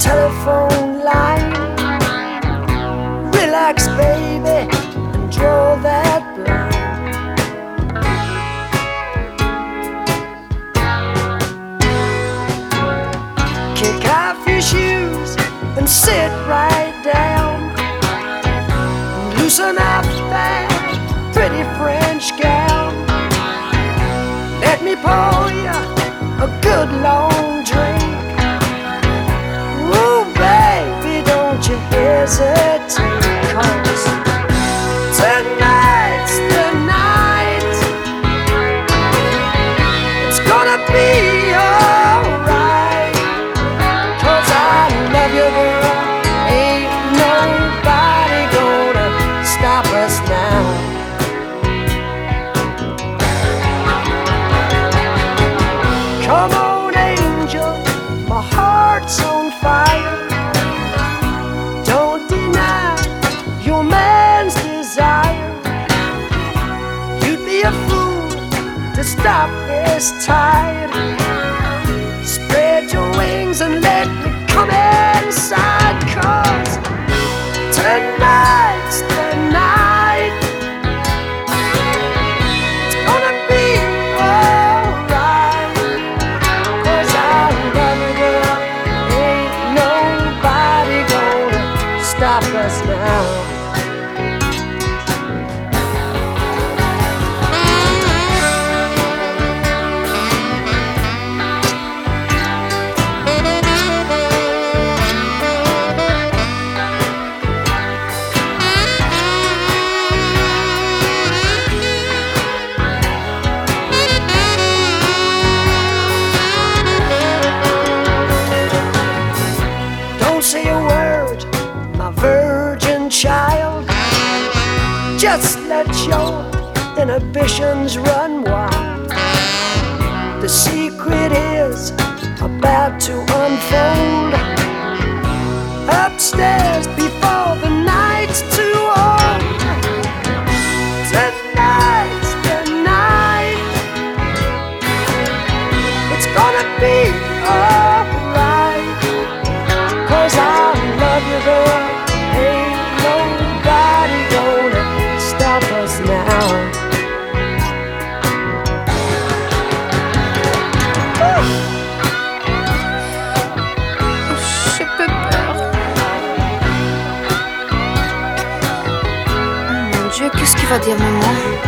telephone line. Relax, baby, and draw that blind. Kick off your shoes and sit right down. Loosen up that pretty French gown. Let me pour you a good long drink. Ooh, baby, don't you hesitate, 'cause tonight's the night. It's gonna be alright, 'cause I love you, girl. Ain't nobody gonna stop us now. Come on, angel, my heart's on fire. Don't deny your man's desire. You'd be a fool to stop this tide. Spread your wings and let me come inside, 'cause tonight's the night. It's gonna be alright, 'cause I love you, girl. Ain't nobody gonna stop us now. Don't say a word, my virgin child. Just let your inhibitions run wild. The secret is about to unfold. Upstairs before the night's too old. Tonight's the night. It's gonna be alright, 'cause I love you, girl. Ain't nobody gonna stop us now. J'ai peu peur. Oh mon Dieu, qu'est-ce qu'il va dire maman?